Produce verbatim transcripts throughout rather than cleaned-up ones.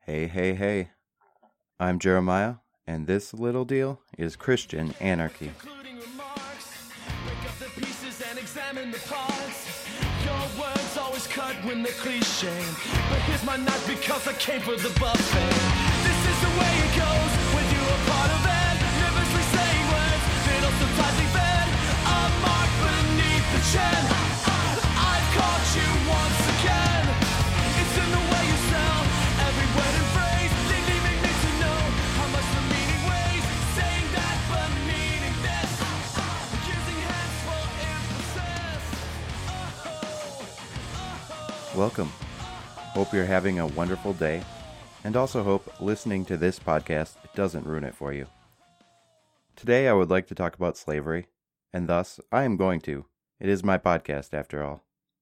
Hey, hey, hey. I'm Jeremiah, and this little deal is Christian anarchy. Including remarks, break up the pieces and examine the parts. Your words always cut when they're cliche, but here's my knife because I came for the buffet. This is the way it goes when you're a part of it. Nervously saying words, then also tightly fed. A mark beneath the chin. I've caught you once again. It's in the way you sell every word and phrase. They leaving me to know how much the meaning weighs. Saying that but meaning this. Using hands for emphasis. Oh, oh. Welcome. Hope you're having a wonderful day, and also hope listening to this podcast doesn't ruin it for you. Today I would like to talk about slavery, and thus I am going to. It is my podcast after all.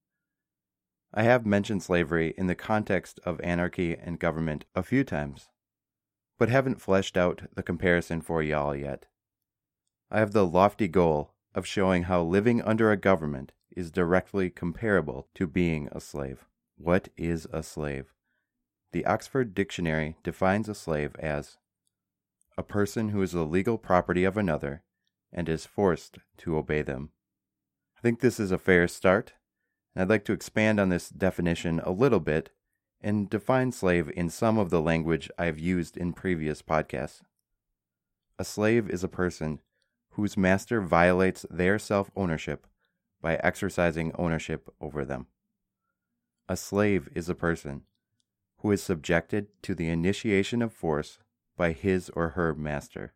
I have mentioned slavery in the context of anarchy and government a few times, but haven't fleshed out the comparison for y'all yet. I have the lofty goal of showing how living under a government is directly comparable to being a slave. What is a slave? The Oxford Dictionary defines a slave as a person who is the legal property of another and is forced to obey them. I think this is a fair start, and I'd like to expand on this definition a little bit and define slave in some of the language I've used in previous podcasts. A slave is a person whose master violates their self-ownership by exercising ownership over them. A slave is a person who is subjected to the initiation of force by his or her master.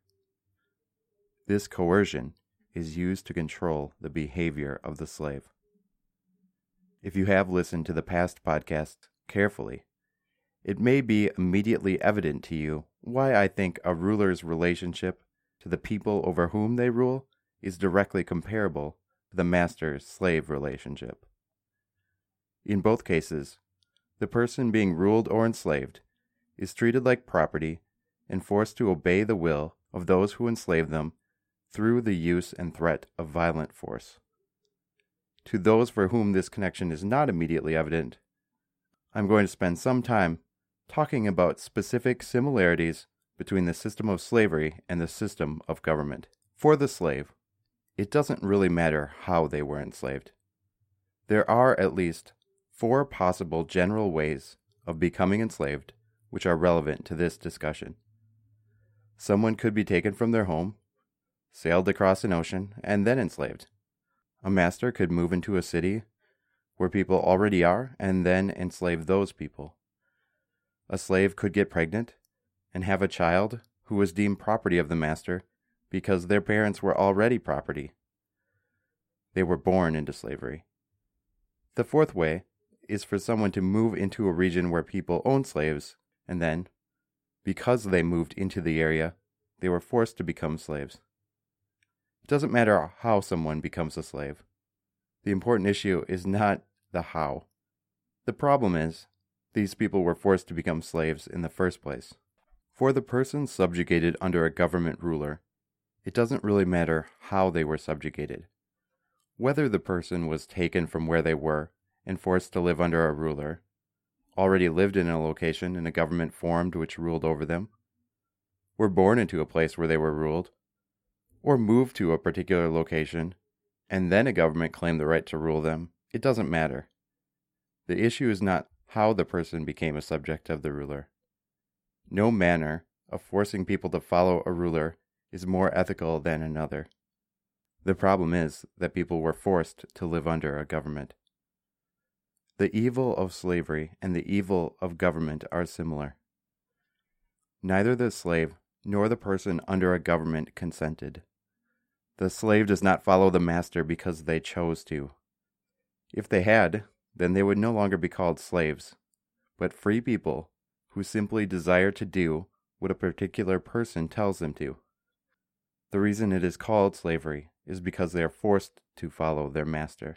This coercion is used to control the behavior of the slave. If you have listened to the past podcasts carefully, it may be immediately evident to you why I think a ruler's relationship to the people over whom they rule is directly comparable to the master-slave relationship. In both cases, the person being ruled or enslaved is treated like property and forced to obey the will of those who enslave them through the use and threat of violent force. To those for whom this connection is not immediately evident, I'm going to spend some time talking about specific similarities between the system of slavery and the system of government. For the slave, it doesn't really matter how they were enslaved. There are at least four possible general ways of becoming enslaved which are relevant to this discussion. Someone could be taken from their home, sailed across an ocean, and then enslaved. A master could move into a city where people already are and then enslave those people. A slave could get pregnant and have a child who was deemed property of the master because their parents were already property. They were born into slavery. The fourth way is for someone to move into a region where people own slaves, and then, because they moved into the area, they were forced to become slaves. It doesn't matter how someone becomes a slave. The important issue is not the how. The problem is, these people were forced to become slaves in the first place. For the person subjugated under a government ruler, it doesn't really matter how they were subjugated. Whether the person was taken from where they were and forced to live under a ruler, already lived in a location and a government formed which ruled over them, were born into a place where they were ruled, or moved to a particular location, and then a government claimed the right to rule them, it doesn't matter. The issue is not how the person became a subject of the ruler. No manner of forcing people to follow a ruler is more ethical than another. The problem is that people were forced to live under a government. The evil of slavery and the evil of government are similar. Neither the slave nor the person under a government consented. The slave does not follow the master because they chose to. If they had, then they would no longer be called slaves, but free people who simply desire to do what a particular person tells them to. The reason it is called slavery is because they are forced to follow their master.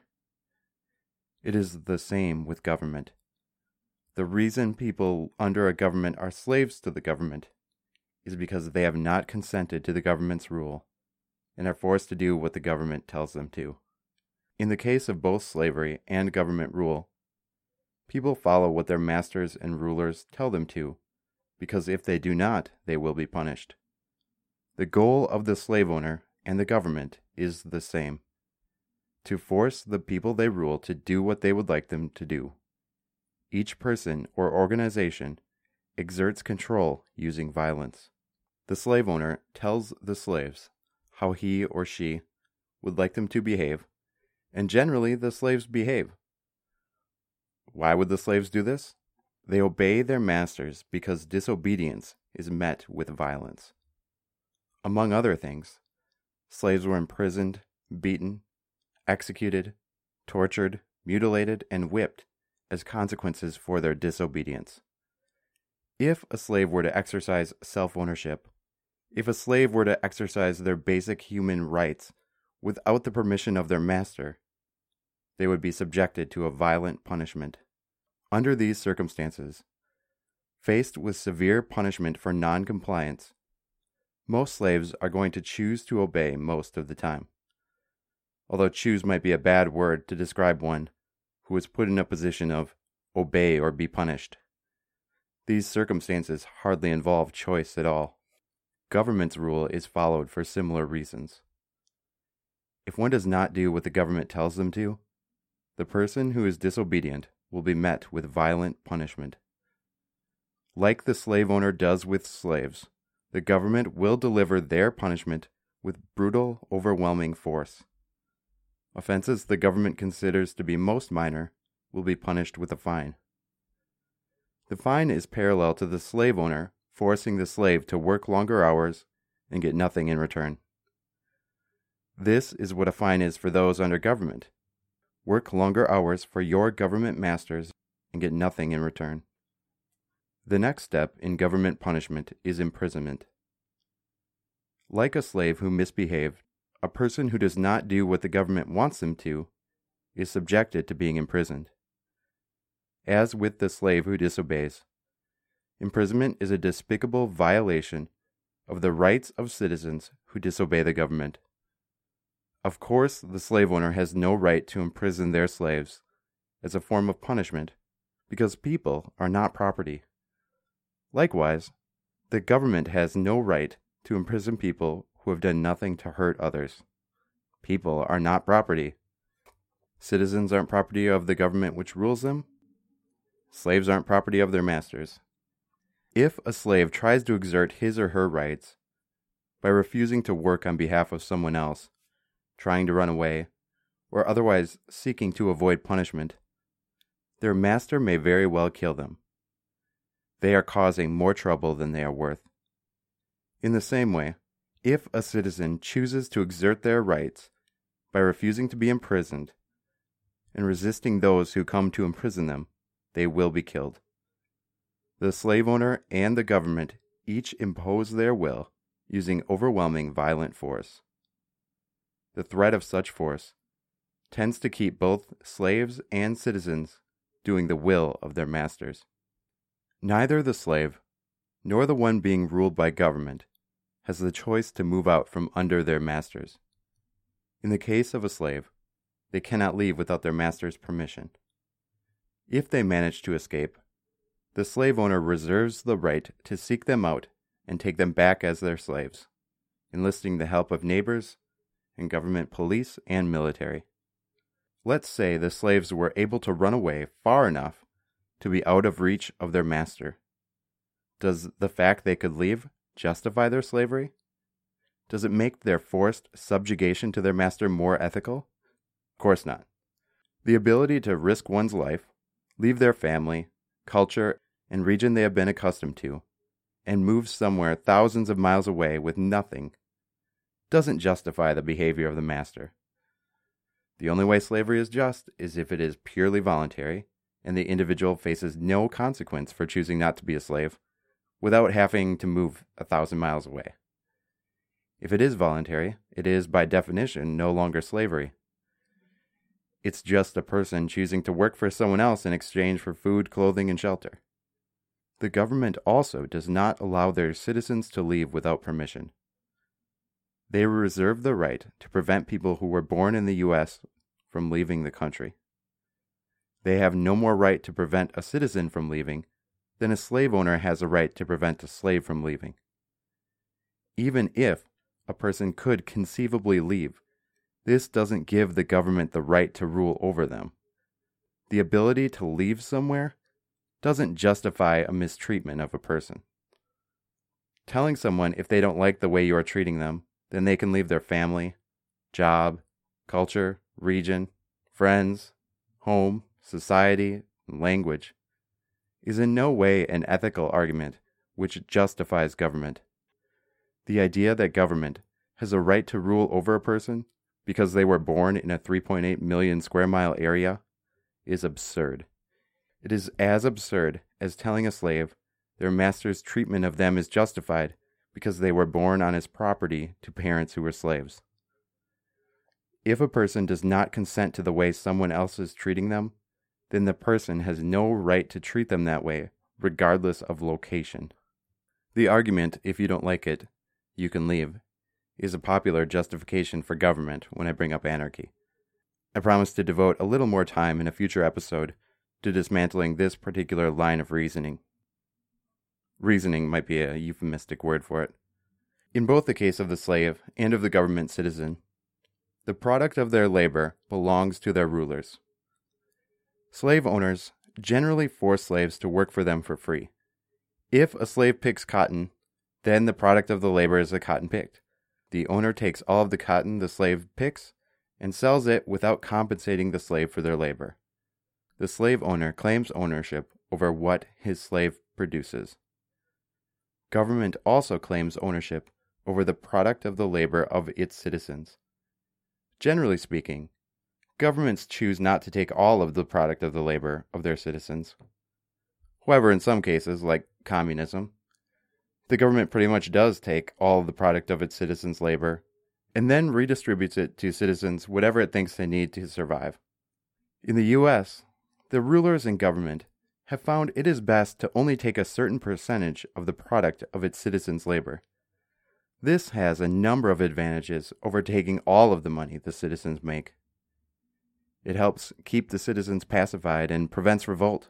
It is the same with government. The reason people under a government are slaves to the government is because they have not consented to the government's rule and are forced to do what the government tells them to. In the case of both slavery and government rule, people follow what their masters and rulers tell them to, because if they do not, they will be punished. The goal of the slave owner and the government is the same: to force the people they rule to do what they would like them to do. Each person or organization exerts control using violence. The slave owner tells the slaves how he or she would like them to behave, and generally the slaves behave. Why would the slaves do this? They obey their masters because disobedience is met with violence. Among other things, slaves were imprisoned, beaten, executed, tortured, mutilated, and whipped as consequences for their disobedience. If a slave were to exercise self-ownership, if a slave were to exercise their basic human rights without the permission of their master, they would be subjected to a violent punishment. Under these circumstances, faced with severe punishment for non-compliance, most slaves are going to choose to obey most of the time. Although choose might be a bad word to describe one who is put in a position of obey or be punished. These circumstances hardly involve choice at all. Government's rule is followed for similar reasons. If one does not do what the government tells them to, the person who is disobedient will be met with violent punishment. Like the slave owner does with slaves, the government will deliver their punishment with brutal, overwhelming force. Offenses the government considers to be most minor will be punished with a fine. The fine is parallel to the slave owner forcing the slave to work longer hours and get nothing in return. This is what a fine is for those under government. Work longer hours for your government masters and get nothing in return. The next step in government punishment is imprisonment. Like a slave who misbehaved, a person who does not do what the government wants them to is subjected to being imprisoned. As with the slave who disobeys, imprisonment is a despicable violation of the rights of citizens who disobey the government. Of course, the slave owner has no right to imprison their slaves as a form of punishment because people are not property. Likewise, the government has no right to imprison people who have done nothing to hurt others. People are not property. Citizens aren't property of the government which rules them. Slaves aren't property of their masters. If a slave tries to exert his or her rights by refusing to work on behalf of someone else, trying to run away, or otherwise seeking to avoid punishment, their master may very well kill them. They are causing more trouble than they are worth. In the same way, if a citizen chooses to exert their rights by refusing to be imprisoned and resisting those who come to imprison them, they will be killed. The slave owner and the government each impose their will using overwhelming violent force. The threat of such force tends to keep both slaves and citizens doing the will of their masters. Neither the slave nor the one being ruled by government has the choice to move out from under their masters. In the case of a slave, they cannot leave without their master's permission. If they manage to escape, the slave owner reserves the right to seek them out and take them back as their slaves, enlisting the help of neighbors and government police and military. Let's say the slaves were able to run away far enough to be out of reach of their master. Does the fact they could leave justify their slavery? Does it make their forced subjugation to their master more ethical? Of course not. The ability to risk one's life, leave their family, culture, and region they have been accustomed to, and move somewhere thousands of miles away with nothing doesn't justify the behavior of the master. The only way slavery is just is if it is purely voluntary and the individual faces no consequence for choosing not to be a slave without having to move a thousand miles away. If it is voluntary, it is by definition no longer slavery. It's just a person choosing to work for someone else in exchange for food, clothing, and shelter. The government also does not allow their citizens to leave without permission. They reserve the right to prevent people who were born in the U S from leaving the country. They have no more right to prevent a citizen from leaving then a slave owner has a right to prevent a slave from leaving. Even if a person could conceivably leave, this doesn't give the government the right to rule over them. The ability to leave somewhere doesn't justify a mistreatment of a person. Telling someone if they don't like the way you are treating them, then they can leave their family, job, culture, region, friends, home, society, and language, is in no way an ethical argument which justifies government. The idea that government has a right to rule over a person because they were born in a three point eight million square mile area is absurd. It is as absurd as telling a slave their master's treatment of them is justified because they were born on his property to parents who were slaves. If a person does not consent to the way someone else is treating them, then the person has no right to treat them that way, regardless of location. The argument, if you don't like it, you can leave, is a popular justification for government when I bring up anarchy. I promise to devote a little more time in a future episode to dismantling this particular line of reasoning. Reasoning might be a euphemistic word for it. In both the case of the slave and of the government citizen, the product of their labor belongs to their rulers. Slave owners generally force slaves to work for them for free. If a slave picks cotton, then the product of the labor is the cotton picked. The owner takes all of the cotton the slave picks and sells it without compensating the slave for their labor. The slave owner claims ownership over what his slave produces. Government also claims ownership over the product of the labor of its citizens. Generally speaking, governments choose not to take all of the product of the labor of their citizens. However, in some cases, like communism, the government pretty much does take all of the product of its citizens' labor and then redistributes it to citizens whatever it thinks they need to survive. In the U S, the rulers and government have found it is best to only take a certain percentage of the product of its citizens' labor. This has a number of advantages over taking all of the money the citizens make. It helps keep the citizens pacified and prevents revolt.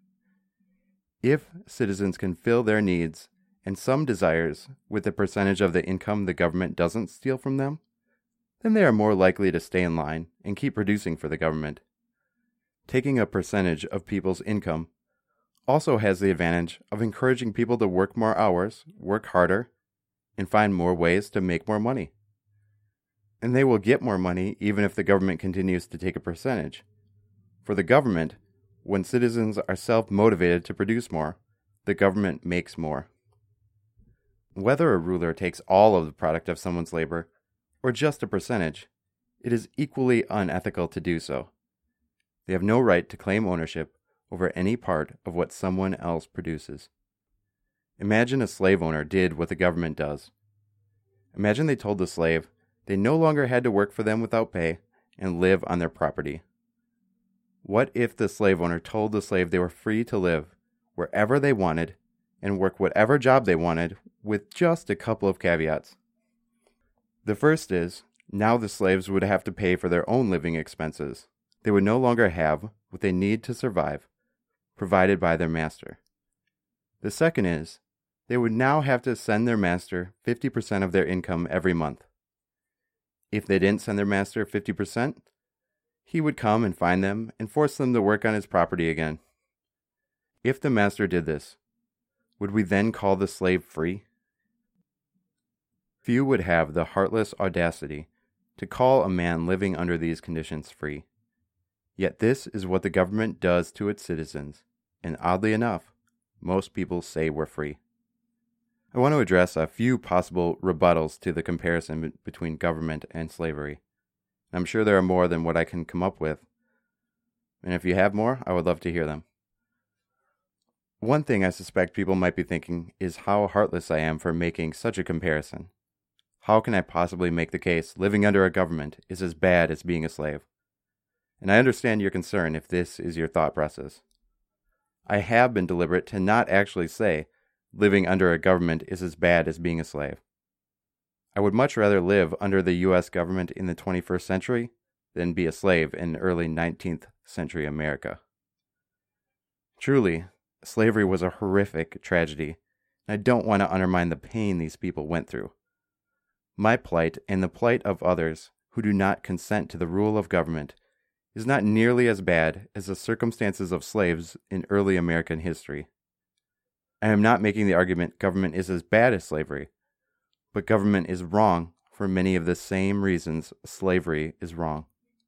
If citizens can fill their needs and some desires with the percentage of the income the government doesn't steal from them, then they are more likely to stay in line and keep producing for the government. Taking a percentage of people's income also has the advantage of encouraging people to work more hours, work harder, and find more ways to make more money. And they will get more money even if the government continues to take a percentage. For the government, when citizens are self-motivated to produce more, the government makes more. Whether a ruler takes all of the product of someone's labor, or just a percentage, it is equally unethical to do so. They have no right to claim ownership over any part of what someone else produces. Imagine a slave owner did what the government does. Imagine they told the slave they no longer had to work for them without pay and live on their property. What if the slave owner told the slave they were free to live wherever they wanted and work whatever job they wanted with just a couple of caveats? The first is, now the slaves would have to pay for their own living expenses. They would no longer have what they need to survive, provided by their master. The second is, they would now have to send their master fifty percent of their income every month. If they didn't send their master fifty percent, he would come and find them and force them to work on his property again. If the master did this, would we then call the slave free? Few would have the heartless audacity to call a man living under these conditions free. Yet this is what the government does to its citizens, and oddly enough, most people say we're free. I want to address a few possible rebuttals to the comparison between government and slavery. I'm sure there are more than what I can come up with, and if you have more, I would love to hear them. One thing I suspect people might be thinking is how heartless I am for making such a comparison. How can I possibly make the case living under a government is as bad as being a slave? And I understand your concern if this is your thought process. I have been deliberate to not actually say living under a government is as bad as being a slave. I would much rather live under the U S government in the twenty-first century than be a slave in early nineteenth century America. Truly, slavery was a horrific tragedy, and I don't want to undermine the pain these people went through. My plight and the plight of others who do not consent to the rule of government is not nearly as bad as the circumstances of slaves in early American history. I am not making the argument government is as bad as slavery, but government is wrong for many of the same reasons slavery is wrong.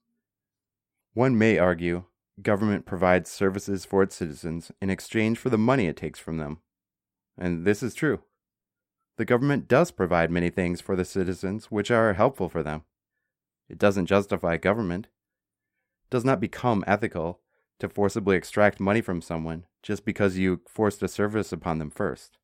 One may argue government provides services for its citizens in exchange for the money it takes from them. And this is true. The government does provide many things for the citizens which are helpful for them. It doesn't justify government. It does not become ethical to forcibly extract money from someone just because you forced a service upon them first.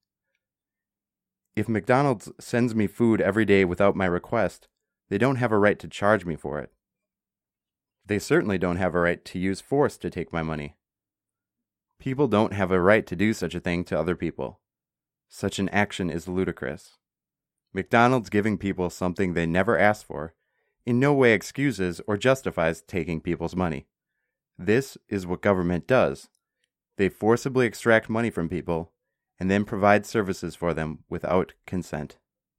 If McDonald's sends me food every day without my request, they don't have a right to charge me for it. They certainly don't have a right to use force to take my money. People don't have a right to do such a thing to other people. Such an action is ludicrous. McDonald's giving people something they never asked for in no way excuses or justifies taking people's money. This is what government does. They forcibly extract money from people and then provide services for them without consent.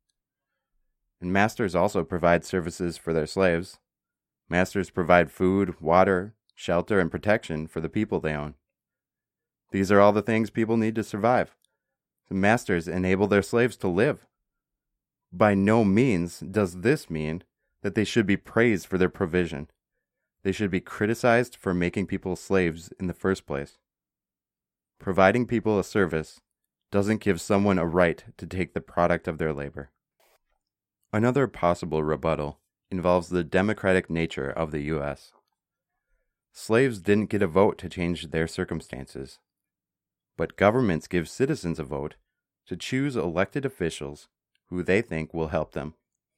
And masters also provide services for their slaves. Masters provide food, water, shelter, and protection for the people they own. These are all the things people need to survive. The masters enable their slaves to live. By no means does this mean that they should be praised for their provision. They should be criticized for making people slaves in the first place. Providing people a service doesn't give someone a right to take the product of their labor. Another possible rebuttal involves the democratic nature of the U S. Slaves didn't get a vote to change their circumstances, but governments give citizens a vote to choose elected officials who they think will help them.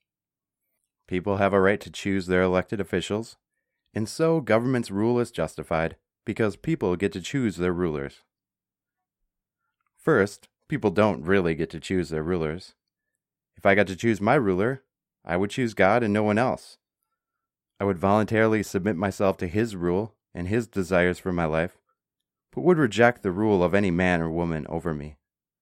People have a right to choose their elected officials, and so government's rule is justified because people get to choose their rulers. First, people don't really get to choose their rulers. If I got to choose my ruler, I would choose God and no one else. I would voluntarily submit myself to His rule and His desires for my life, but would reject the rule of any man or woman over me.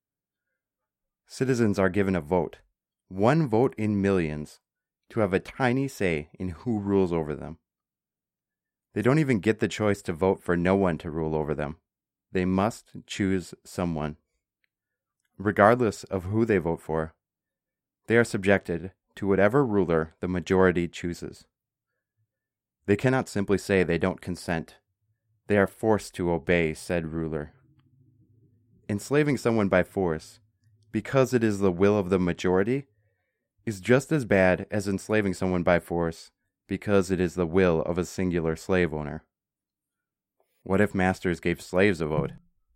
Citizens are given a vote, one vote in millions, to have a tiny say in who rules over them. They don't even get the choice to vote for no one to rule over them. They must choose someone. Regardless of who they vote for, they are subjected to whatever ruler the majority chooses. They cannot simply say they don't consent. They are forced to obey said ruler. Enslaving someone by force, because it is the will of the majority, is just as bad as enslaving someone by force because it is the will of a singular slave owner. What if masters gave slaves a vote?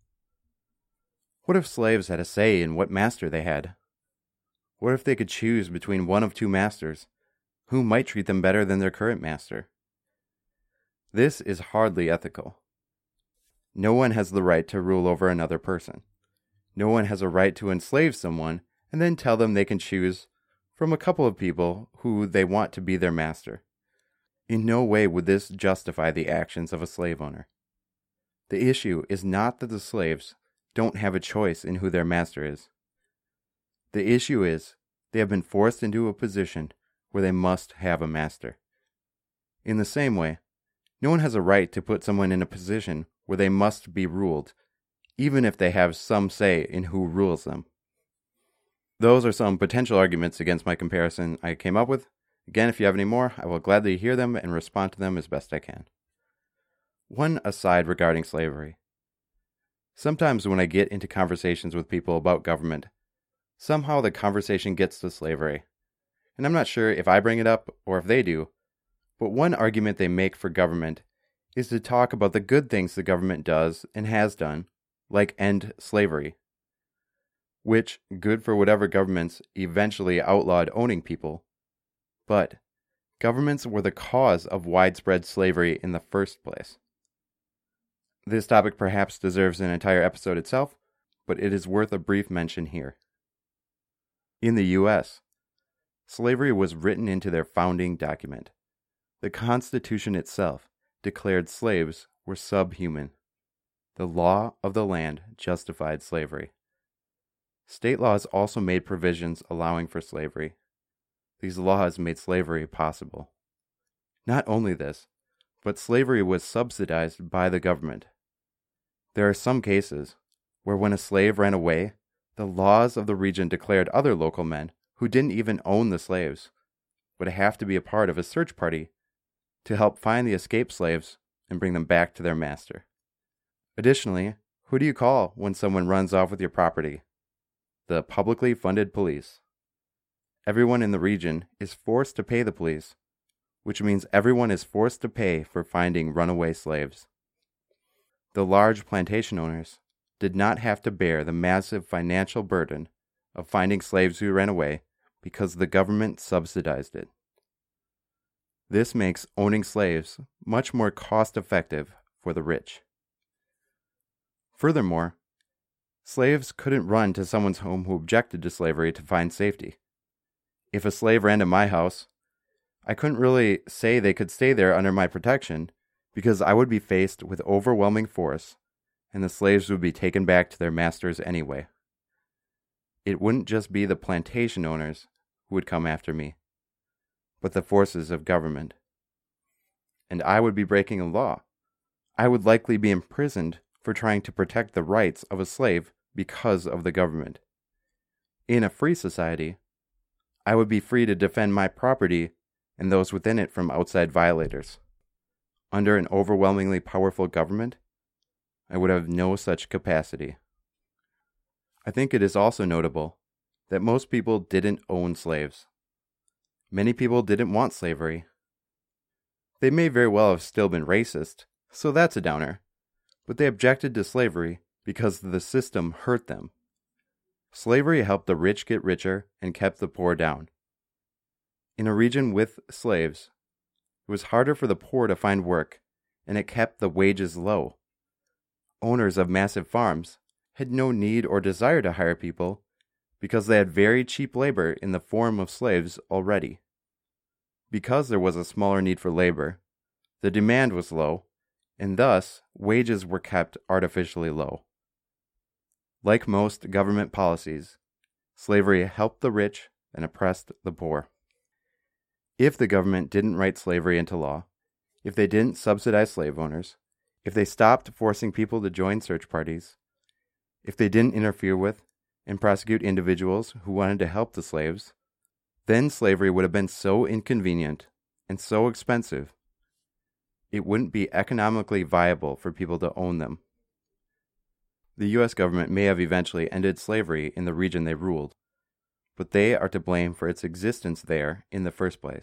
What if slaves had a say in what master they had? What if they could choose between one of two masters, who might treat them better than their current master? This is hardly ethical. No one has the right to rule over another person. No one has a right to enslave someone and then tell them they can choose from a couple of people who they want to be their master. In no way would this justify the actions of a slave owner. The issue is not that the slaves don't have a choice in who their master is. The issue is they have been forced into a position where they must have a master. In the same way, no one has a right to put someone in a position where they must be ruled, even if they have some say in who rules them. Those are some potential arguments against my comparison I came up with. Again, if you have any more, I will gladly hear them and respond to them as best I can. One aside regarding slavery. Sometimes when I get into conversations with people about government, somehow the conversation gets to slavery. And I'm not sure if I bring it up or if they do, but one argument they make for government is to talk about the good things the government does and has done, like end slavery. Which, good for whatever governments eventually outlawed owning people. But governments were the cause of widespread slavery in the first place. This topic perhaps deserves an entire episode itself, but it is worth a brief mention here. In the U S, slavery was written into their founding document. The Constitution itself declared slaves were subhuman. The law of the land justified slavery. State laws also made provisions allowing for slavery. These laws made slavery possible. Not only this, but slavery was subsidized by the government. There are some cases where when a slave ran away, the laws of the region declared other local men who didn't even own the slaves would have to be a part of a search party to help find the escaped slaves and bring them back to their master. Additionally, who do you call when someone runs off with your property? The publicly funded police. Everyone in the region is forced to pay the police, which means everyone is forced to pay for finding runaway slaves. The large plantation owners did not have to bear the massive financial burden of finding slaves who ran away because the government subsidized it. This makes owning slaves much more cost-effective for the rich. Furthermore, slaves couldn't run to someone's home who objected to slavery to find safety. If a slave ran to my house, I couldn't really say they could stay there under my protection because I would be faced with overwhelming force and the slaves would be taken back to their masters anyway. It wouldn't just be the plantation owners who would come after me, but the forces of government. And I would be breaking a law. I would likely be imprisoned for trying to protect the rights of a slave because of the government. In a free society, I would be free to defend my property and those within it from outside violators. Under an overwhelmingly powerful government, I would have no such capacity. I think it is also notable that most people didn't own slaves. Many people didn't want slavery. They may very well have still been racist, so that's a downer, but they objected to slavery because the system hurt them. Slavery helped the rich get richer and kept the poor down. In a region with slaves, it was harder for the poor to find work, and it kept the wages low. Owners of massive farms had no need or desire to hire people because they had very cheap labor in the form of slaves already. Because there was a smaller need for labor, the demand was low, and thus wages were kept artificially low. Like most government policies, slavery helped the rich and oppressed the poor. If the government didn't write slavery into law, if they didn't subsidize slave owners, if they stopped forcing people to join search parties, if they didn't interfere with and prosecute individuals who wanted to help the slaves, then slavery would have been so inconvenient and so expensive, it wouldn't be economically viable for people to own them. The U S government may have eventually ended slavery in the region they ruled, but they are to blame for its existence there in the first place.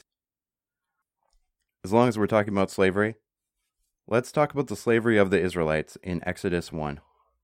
As long as we're talking about slavery, let's talk about the slavery of the Israelites in Exodus one.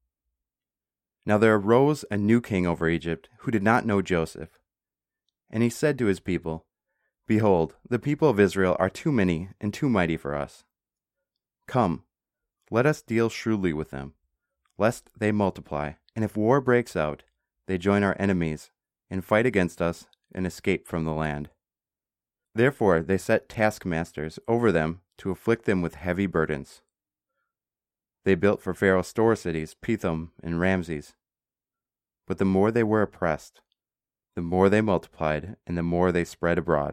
Now there arose a new king over Egypt who did not know Joseph. And he said to his people, Behold, the people of Israel are too many and too mighty for us. Come, let us deal shrewdly with them, lest they multiply, and if war breaks out, they join our enemies and fight against us and escape from the land. Therefore they set taskmasters over them to afflict them with heavy burdens. They built for Pharaoh store cities, Pithom and Ramses. But the more they were oppressed, the more they multiplied, and the more they spread abroad.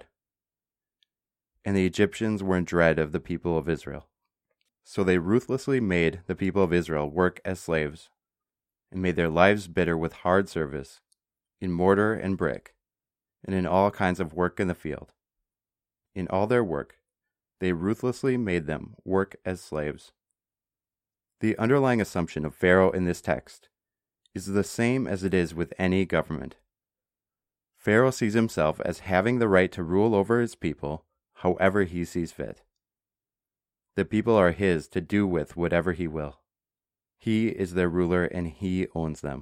And the Egyptians were in dread of the people of Israel. So they ruthlessly made the people of Israel work as slaves, and made their lives bitter with hard service, in mortar and brick, and in all kinds of work in the field. In all their work, they ruthlessly made them work as slaves. The underlying assumption of Pharaoh in this text is the same as it is with any government. Pharaoh sees himself as having the right to rule over his people however he sees fit. The people are his to do with whatever he will. He is their ruler and he owns them.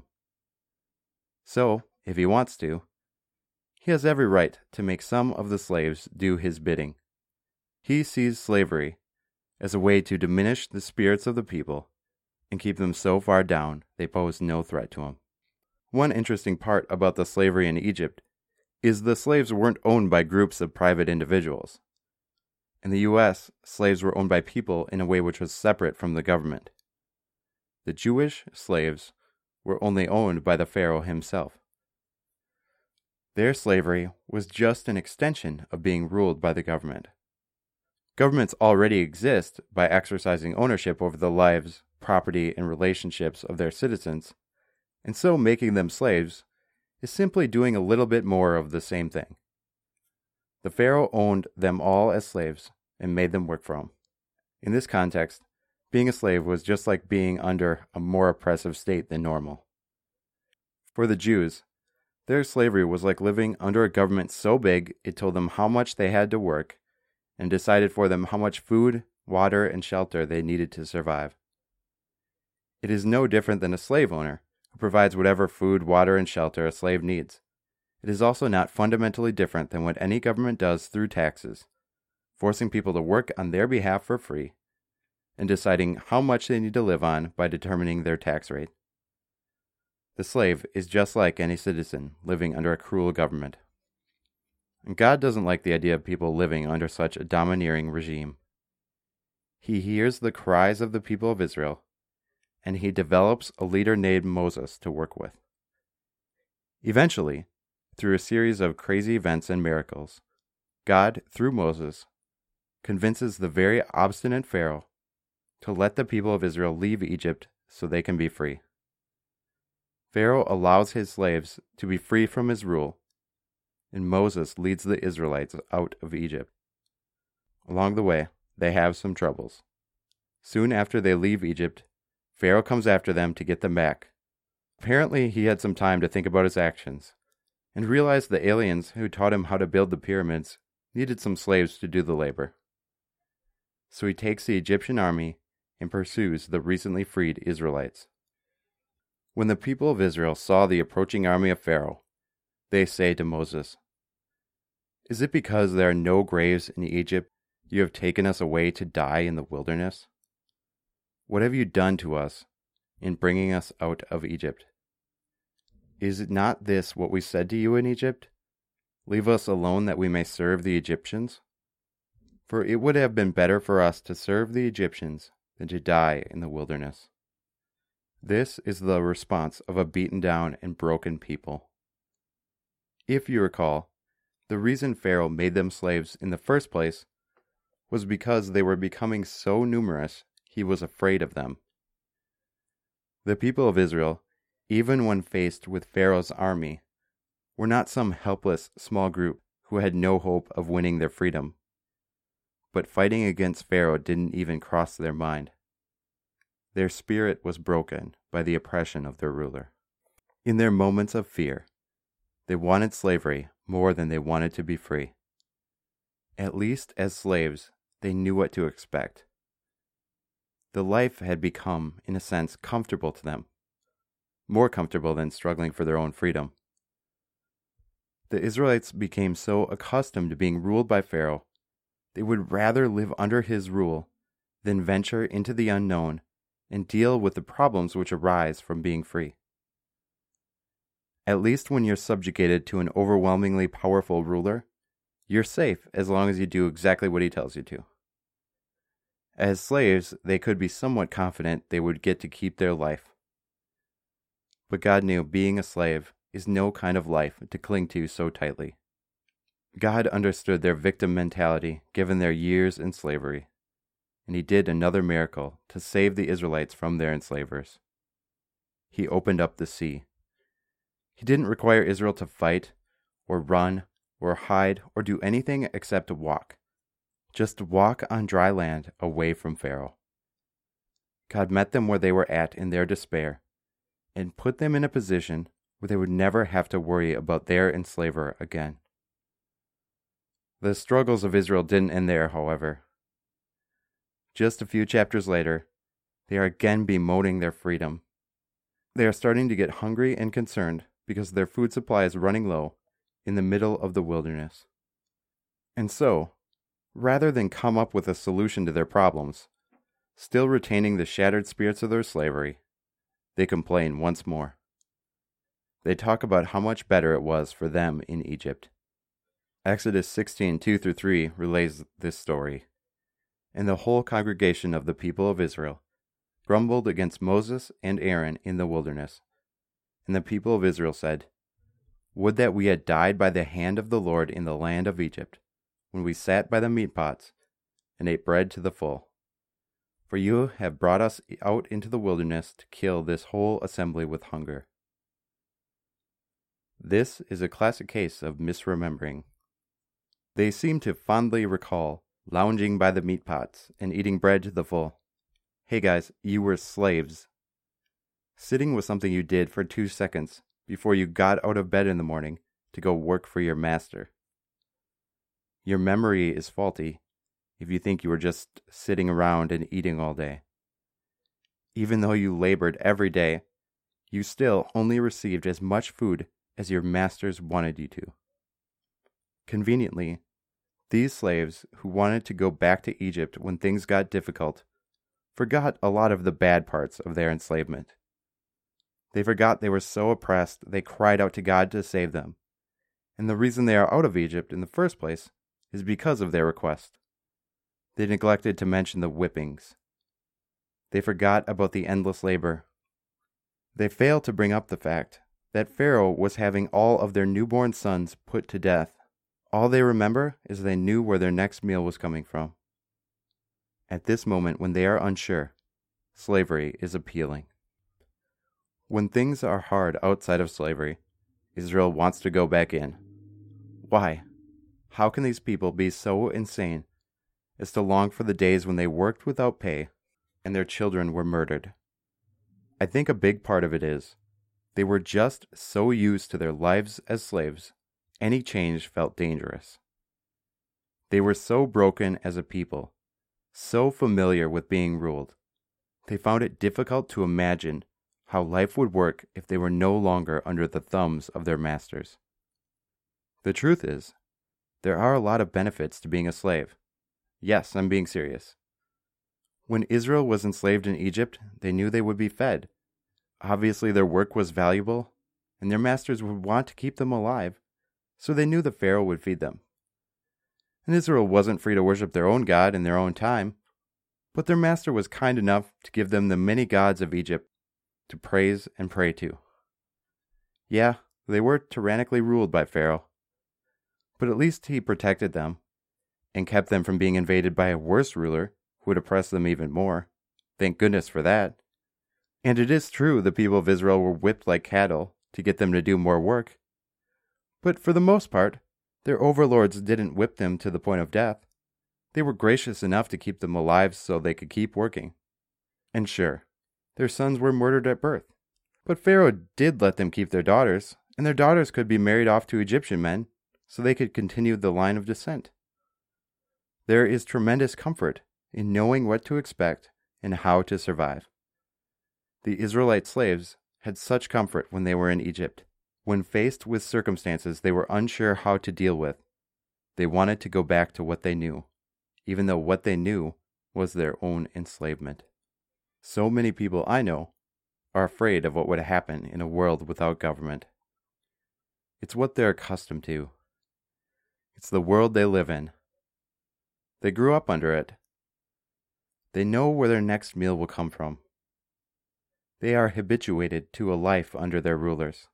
So, if he wants to, he has every right to make some of the slaves do his bidding. He sees slavery as a way to diminish the spirits of the people and keep them so far down they pose no threat to him. One interesting part about the slavery in Egypt is the slaves weren't owned by groups of private individuals. In the U S, slaves were owned by people in a way which was separate from the government. the Jewish slaves were only owned by the Pharaoh himself. Their slavery was just an extension of being ruled by the government. Governments already exist by exercising ownership over the lives, property, and relationships of their citizens, and so making them slaves is simply doing a little bit more of the same thing. The Pharaoh owned them all as slaves and made them work for him. In this context, being a slave was just like being under a more oppressive state than normal. For the Jews, their slavery was like living under a government so big it told them how much they had to work and decided for them how much food, water, and shelter they needed to survive. It is no different than a slave owner who provides whatever food, water, and shelter a slave needs. It is also not fundamentally different than what any government does through taxes, forcing people to work on their behalf for free and deciding how much they need to live on by determining their tax rate. The slave is just like any citizen living under a cruel government. And God doesn't like the idea of people living under such a domineering regime. He hears the cries of the people of Israel, and he develops a leader named Moses to work with. Eventually, through a series of crazy events and miracles, God, through Moses, convinces the very obstinate Pharaoh to let the people of Israel leave Egypt so they can be free. Pharaoh allows his slaves to be free from his rule, and Moses leads the Israelites out of Egypt. Along the way, they have some troubles. Soon after they leave Egypt, Pharaoh comes after them to get them back. Apparently, he had some time to think about his actions, and realized the aliens who taught him how to build the pyramids needed some slaves to do the labor. So he takes the Egyptian army and pursues the recently freed Israelites. When the people of Israel saw the approaching army of Pharaoh, they say to Moses, "Is it because there are no graves in Egypt you have taken us away to die in the wilderness? What have you done to us in bringing us out of Egypt? Is not this what we said to you in Egypt? Leave us alone that we may serve the Egyptians? For it would have been better for us to serve the Egyptians than to die in the wilderness." This is the response of a beaten down and broken people. If you recall, the reason Pharaoh made them slaves in the first place was because they were becoming so numerous he was afraid of them. The people of Israel, even when faced with Pharaoh's army, were not some helpless small group who had no hope of winning their freedom. But fighting against Pharaoh didn't even cross their mind. Their spirit was broken by the oppression of their ruler. In their moments of fear, they wanted slavery more than they wanted to be free. At least as slaves, they knew what to expect. The life had become, in a sense, comfortable to them, more comfortable than struggling for their own freedom. The Israelites became so accustomed to being ruled by Pharaoh, they would rather live under his rule than venture into the unknown and deal with the problems which arise from being free. At least when you're subjugated to an overwhelmingly powerful ruler, you're safe as long as you do exactly what he tells you to. As slaves, they could be somewhat confident they would get to keep their life. But God knew being a slave is no kind of life to cling to so tightly. God understood their victim mentality given their years in slavery, and he did another miracle to save the Israelites from their enslavers. He opened up the sea. He didn't require Israel to fight, or run, or hide, or do anything except to walk. Just walk on dry land away from Pharaoh. God met them where they were at in their despair, and put them in a position where they would never have to worry about their enslaver again. The struggles of Israel didn't end there, however. Just a few chapters later, they are again bemoaning their freedom. They are starting to get hungry and concerned because their food supply is running low in the middle of the wilderness. And so, rather than come up with a solution to their problems, still retaining the shattered spirits of their slavery, they complain once more. They talk about how much better it was for them in Egypt. Exodus sixteen, two through three relays this story. And the whole congregation of the people of Israel grumbled against Moses and Aaron in the wilderness. And the people of Israel said, "Would that we had died by the hand of the Lord in the land of Egypt, when we sat by the meat pots and ate bread to the full. For you have brought us out into the wilderness to kill this whole assembly with hunger." This is a classic case of misremembering. They seem to fondly recall lounging by the meat pots and eating bread to the full. Hey guys, you were slaves. Sitting was something you did for two seconds before you got out of bed in the morning to go work for your master. Your memory is faulty if you think you were just sitting around and eating all day. Even though you labored every day, you still only received as much food as your masters wanted you to. Conveniently, these slaves who wanted to go back to Egypt when things got difficult forgot a lot of the bad parts of their enslavement. They forgot they were so oppressed they cried out to God to save them, and the reason they are out of Egypt in the first place is because of their request. They neglected to mention the whippings. They forgot about the endless labor. They failed to bring up the fact that Pharaoh was having all of their newborn sons put to death. All they remember is they knew where their next meal was coming from. At this moment, when they are unsure, slavery is appealing. When things are hard outside of slavery, Israel wants to go back in. Why? How can these people be so insane as to long for the days when they worked without pay and their children were murdered? I think a big part of it is they were just so used to their lives as slaves, any change felt dangerous. They were so broken as a people, so familiar with being ruled, they found it difficult to imagine how life would work if they were no longer under the thumbs of their masters. The truth is, there are a lot of benefits to being a slave. Yes, I'm being serious. When Israel was enslaved in Egypt, they knew they would be fed. Obviously, their work was valuable, and their masters would want to keep them alive, so they knew the Pharaoh would feed them. And Israel wasn't free to worship their own God in their own time, but their master was kind enough to give them the many gods of Egypt to praise and pray to. Yeah, they were tyrannically ruled by Pharaoh, but at least he protected them and kept them from being invaded by a worse ruler who would oppress them even more. Thank goodness for that. And it is true the people of Israel were whipped like cattle to get them to do more work. But for the most part, their overlords didn't whip them to the point of death. They were gracious enough to keep them alive so they could keep working. And sure, their sons were murdered at birth. But Pharaoh did let them keep their daughters, and their daughters could be married off to Egyptian men so they could continue the line of descent. There is tremendous comfort in knowing what to expect and how to survive. The Israelite slaves had such comfort when they were in Egypt. When faced with circumstances they were unsure how to deal with, they wanted to go back to what they knew, even though what they knew was their own enslavement. So many people I know are afraid of what would happen in a world without government. It's what they're accustomed to. It's the world they live in. They grew up under it. They know where their next meal will come from. They are habituated to a life under their rulers.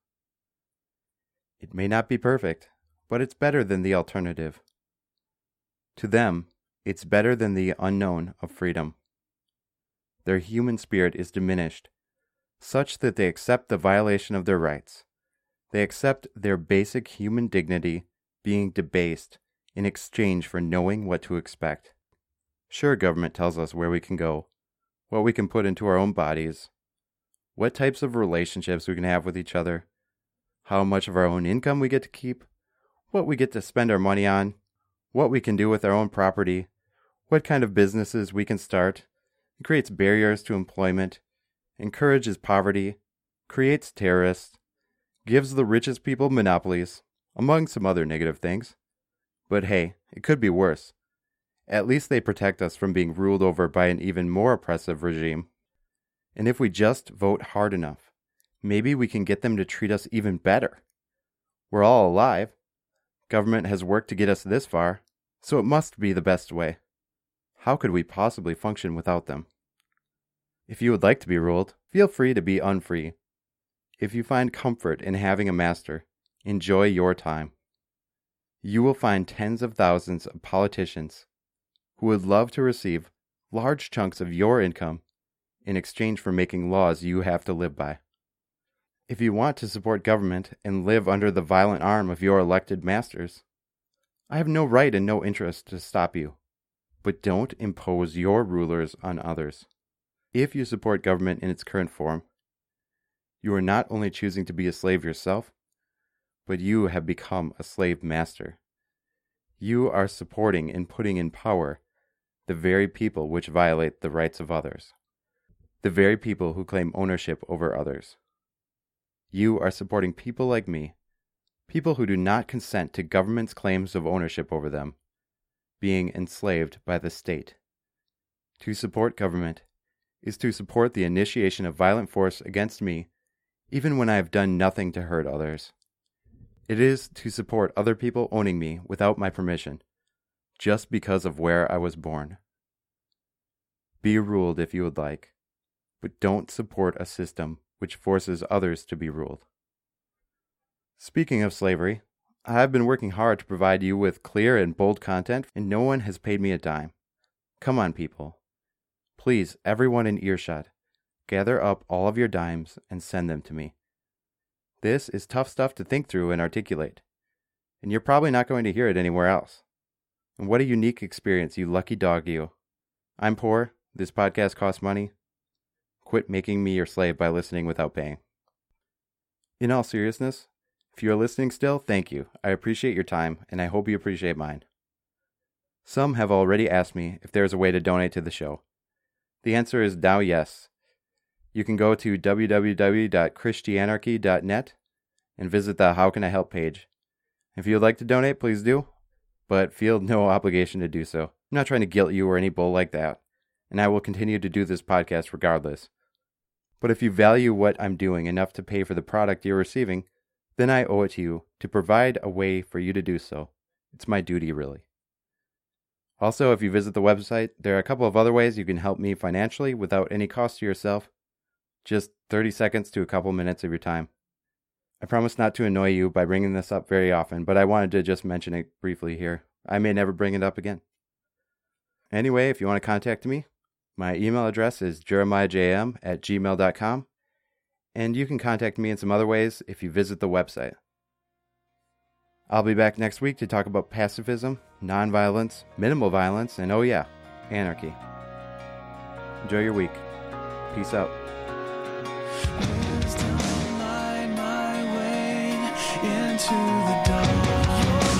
It may not be perfect, but it's better than the alternative. To them, it's better than the unknown of freedom. Their human spirit is diminished, such that they accept the violation of their rights. They accept their basic human dignity being debased in exchange for knowing what to expect. Sure, government tells us where we can go, what we can put into our own bodies, what types of relationships we can have with each other, how much of our own income we get to keep, what we get to spend our money on, what we can do with our own property, what kind of businesses we can start. It creates barriers to employment, encourages poverty, creates terrorists, gives the richest people monopolies, among some other negative things. But hey, it could be worse. At least they protect us from being ruled over by an even more oppressive regime. And if we just vote hard enough, maybe we can get them to treat us even better. We're all alive. Government has worked to get us this far, so it must be the best way. How could we possibly function without them? If you would like to be ruled, feel free to be unfree. If you find comfort in having a master, enjoy your time. You will find tens of thousands of politicians who would love to receive large chunks of your income in exchange for making laws you have to live by. If you want to support government and live under the violent arm of your elected masters, I have no right and no interest to stop you, but don't impose your rulers on others. If you support government in its current form, you are not only choosing to be a slave yourself, but you have become a slave master. You are supporting and putting in power the very people which violate the rights of others, the very people who claim ownership over others. You are supporting people like me, people who do not consent to government's claims of ownership over them, being enslaved by the state. To support government is to support the initiation of violent force against me, even when I have done nothing to hurt others. It is to support other people owning me without my permission, just because of where I was born. Be ruled if you would like, but don't support a system which forces others to be ruled. Speaking of slavery, I have been working hard to provide you with clear and bold content, and no one has paid me a dime. Come on, people. Please, everyone in earshot, gather up all of your dimes and send them to me. This is tough stuff to think through and articulate, and you're probably not going to hear it anywhere else. And what a unique experience, you lucky dog you. I'm poor, this podcast costs money. Quit making me your slave by listening without paying. In all seriousness, if you are listening still, thank you. I appreciate your time, and I hope you appreciate mine. Some have already asked me if there is a way to donate to the show. The answer is now yes. You can go to w w w dot christianarchy dot net and visit the How Can I Help page. If you would like to donate, please do, but feel no obligation to do so. I'm not trying to guilt you or any bull like that, and I will continue to do this podcast regardless. But if you value what I'm doing enough to pay for the product you're receiving, then I owe it to you to provide a way for you to do so. It's my duty, really. Also, if you visit the website, there are a couple of other ways you can help me financially without any cost to yourself. Just thirty seconds to a couple minutes of your time. I promise not to annoy you by bringing this up very often, but I wanted to just mention it briefly here. I may never bring it up again. Anyway, if you want to contact me, my email address is jeremiahjm at gmail dot com, and you can contact me in some other ways if you visit the website. I'll be back next week to talk about pacifism, nonviolence, minimal violence, and oh yeah, anarchy. Enjoy your week. Peace out. Into the dark.